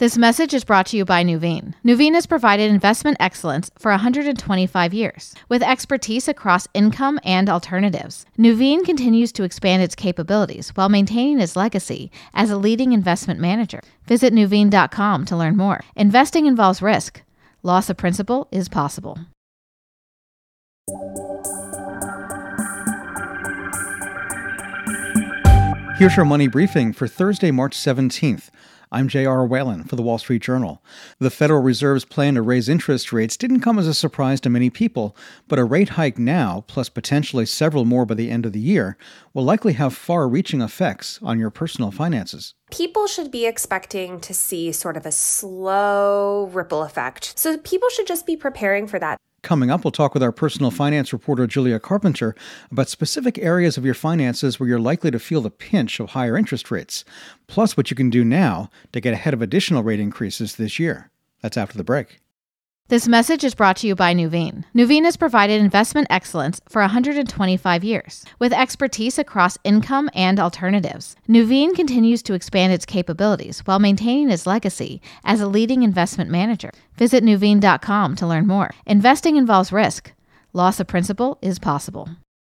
This message is brought to you by Nuveen. Nuveen has provided investment excellence for 125 years, with expertise across income and alternatives. Nuveen continues to expand its capabilities while maintaining its legacy as a leading investment manager. Visit Nuveen.com to learn more. Investing involves risk. Loss of principal is possible. Here's your money briefing for Thursday, March 17th. I'm J.R. Whalen for the Wall Street Journal. The Federal Reserve's plan to raise interest rates didn't come as a surprise to many people, but a rate hike now, plus potentially several more by the end of the year, will likely have far-reaching effects on your personal finances. People should be expecting to see sort of a slow ripple effect. So people should just be preparing for that. Coming up, we'll talk with our personal finance reporter, Julia Carpenter, about specific areas of your finances where you're likely to feel the pinch of higher interest rates, plus what you can do now to get ahead of additional rate increases this year. That's after the break. This message is brought to you by Nuveen. Nuveen has provided investment excellence for 125 years, with expertise across income and alternatives. Nuveen continues to expand its capabilities while maintaining its legacy as a leading investment manager. Visit Nuveen.com to learn more. Investing involves risk. Loss of principal is possible.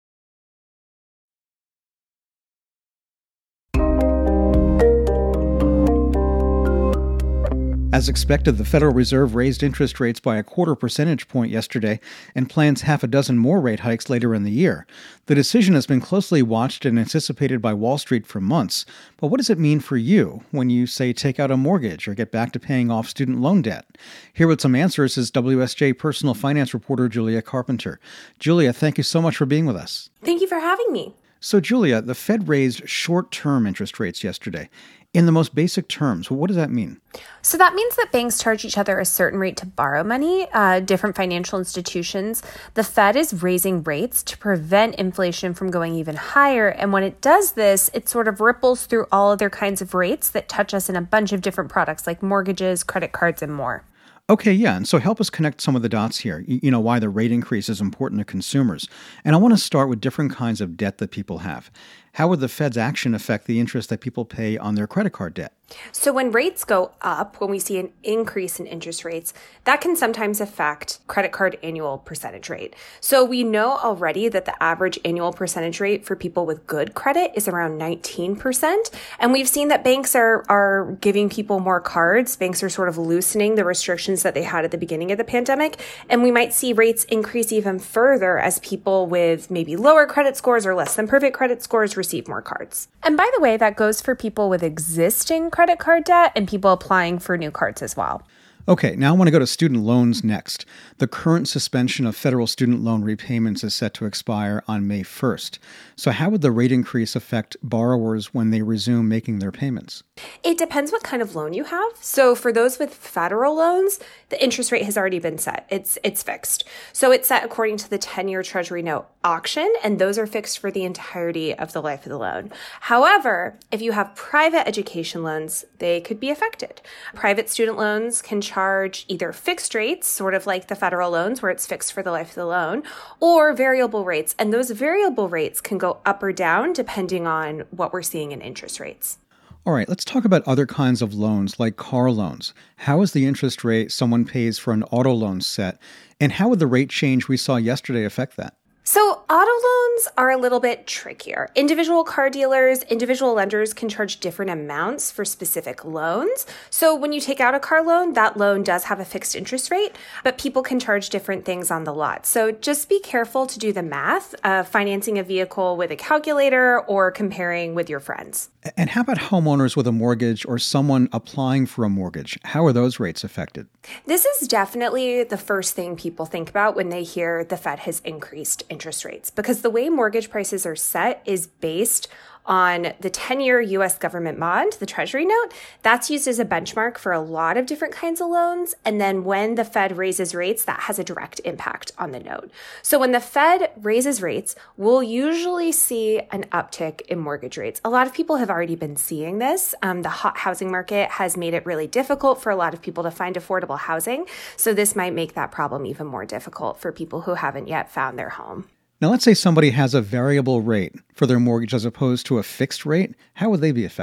As expected, the Federal Reserve raised interest rates by 0.25 percentage point yesterday and plans half a dozen more rate hikes later in the year. The decision has been closely watched and anticipated by Wall Street for months. But what does it mean for you when you, say, take out a mortgage or get back to paying off student loan debt? Here with some answers is WSJ personal finance reporter Julia Carpenter. Julia, thank you so much for being with us. Thank you for having me. So, Julia, the Fed raised short-term interest rates yesterday. In the most basic terms, what does that mean? So that means that banks charge each other a certain rate to borrow money, different financial institutions. The Fed is raising rates to prevent inflation from going even higher. And when it does this, it sort of ripples through all other kinds of rates that touch us in a bunch of different products like mortgages, credit cards, and more. Okay, yeah, and so help us connect some of the dots here, why the rate increase is important to consumers. And I want to start with different kinds of debt that people have. How would the Fed's action affect the interest that people pay on their credit card debt? So when rates go up, when we see an increase in interest rates, that can sometimes affect credit card annual percentage rate. So we know already that the average annual percentage rate for people with good credit is around 19%. And we've seen that banks are giving people more cards. Banks are sort of loosening the restrictions that they had at the beginning of the pandemic. And we might see rates increase even further as people with maybe lower credit scores or less than perfect credit scores receive more cards. And by the way, that goes for people with existing credit card debt and people applying for new cards as well. Okay, now I want to go to student loans next. The current suspension of federal student loan repayments is set to expire on May 1st. So how would the rate increase affect borrowers when they resume making their payments? It depends what kind of loan you have. So for those with federal loans, the interest rate has already been set. It's fixed. So it's set according to the 10-year Treasury note auction, and those are fixed for the entirety of the life of the loan. However, if you have private education loans, they could be affected. Private student loans can charge either fixed rates, sort of like the federal loans where it's fixed for the life of the loan, or variable rates. And those variable rates can go up or down depending on what we're seeing in interest rates. All right, let's talk about other kinds of loans like car loans. How is the interest rate someone pays for an auto loan set? And how would the rate change we saw yesterday affect that? So auto loans are a little bit trickier. Individual car dealers, individual lenders can charge different amounts for specific loans. So when you take out a car loan, that loan does have a fixed interest rate, but people can charge different things on the lot. So just be careful to do the math of financing a vehicle with a calculator or comparing with your friends. And how about homeowners with a mortgage or someone applying for a mortgage? How are those rates affected? This is definitely the first thing people think about when they hear the Fed has increased interest rates, because the way mortgage prices are set is based on the 10-year U.S. government bond, the Treasury note. That's used as a benchmark for a lot of different kinds of loans. And then when the Fed raises rates, that has a direct impact on the note. So when the Fed raises rates, we'll usually see an uptick in mortgage rates. A lot of people have already been seeing this. The hot housing market has made it really difficult for a lot of people to find affordable housing. So this might make that problem even more difficult for people who haven't yet found their home. Now, let's say somebody has a variable rate for their mortgage as opposed to a fixed rate. How would they be affected?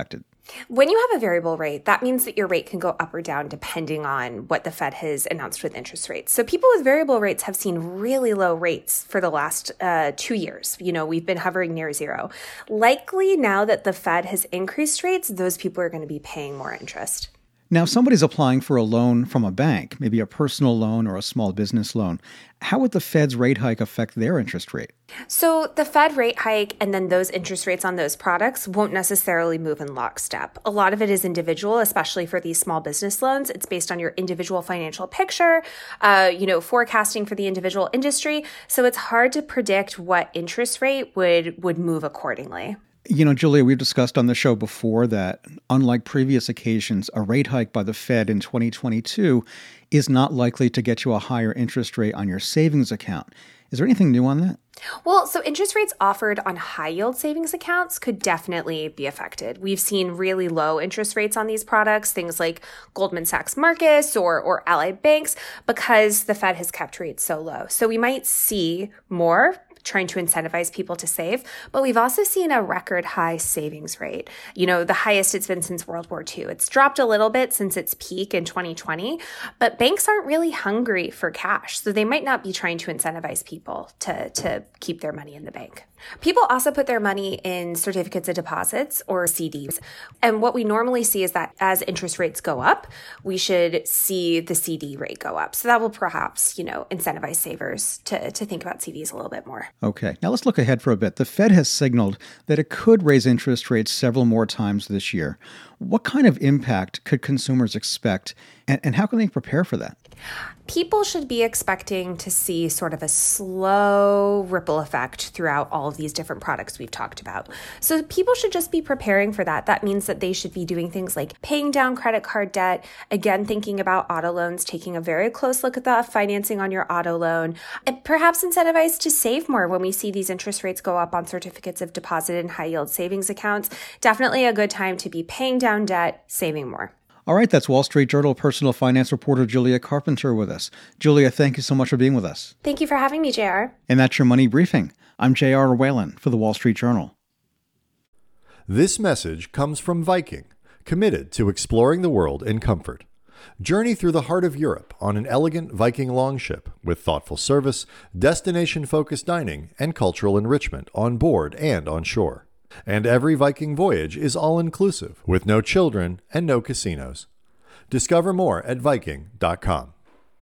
When you have a variable rate, that means that your rate can go up or down depending on what the Fed has announced with interest rates. So people with variable rates have seen really low rates for the last 2 years. We've been hovering near zero. Likely now that the Fed has increased rates, those people are going to be paying more interest. Now, if somebody's applying for a loan from a bank, maybe a personal loan or a small business loan, how would the Fed's rate hike affect their interest rate? So the Fed rate hike and then those interest rates on those products won't necessarily move in lockstep. A lot of it is individual, especially for these small business loans. It's based on your individual financial picture, forecasting for the individual industry. So it's hard to predict what interest rate would move accordingly. Julia, we've discussed on the show before that, unlike previous occasions, a rate hike by the Fed in 2022 is not likely to get you a higher interest rate on your savings account. Is there anything new on that? Well, so interest rates offered on high-yield savings accounts could definitely be affected. We've seen really low interest rates on these products, things like Goldman Sachs Marcus or Ally Banks, because the Fed has kept rates so low. So we might see more trying to incentivize people to save, but we've also seen a record high savings rate, the highest it's been since World War II. It's dropped a little bit since its peak in 2020, but banks aren't really hungry for cash, so they might not be trying to incentivize people to keep their money in the bank. People also put their money in certificates of deposits or CDs. And what we normally see is that as interest rates go up, we should see the CD rate go up. So that will perhaps, incentivize savers to think about CDs a little bit more. Okay, now let's look ahead for a bit. The Fed has signaled that it could raise interest rates several more times this year. What kind of impact could consumers expect, and how can they prepare for that? People should be expecting to see sort of a slow ripple effect throughout all of these different products we've talked about. So people should just be preparing for that. That means that they should be doing things like paying down credit card debt, again, thinking about auto loans, taking a very close look at the financing on your auto loan, and perhaps incentivized to save more when we see these interest rates go up on certificates of deposit and high yield savings accounts. Definitely a good time to be paying down debt, saving more. All right, that's Wall Street Journal personal finance reporter Julia Carpenter with us. Julia, thank you so much for being with us. Thank you for having me, JR. And that's your Money Briefing. I'm J.R. Whalen for the Wall Street Journal. This message comes from Viking, committed to exploring the world in comfort. Journey through the heart of Europe on an elegant Viking longship with thoughtful service, destination-focused dining, and cultural enrichment on board and on shore. And every Viking voyage is all-inclusive, with no children and no casinos. Discover more at Viking.com.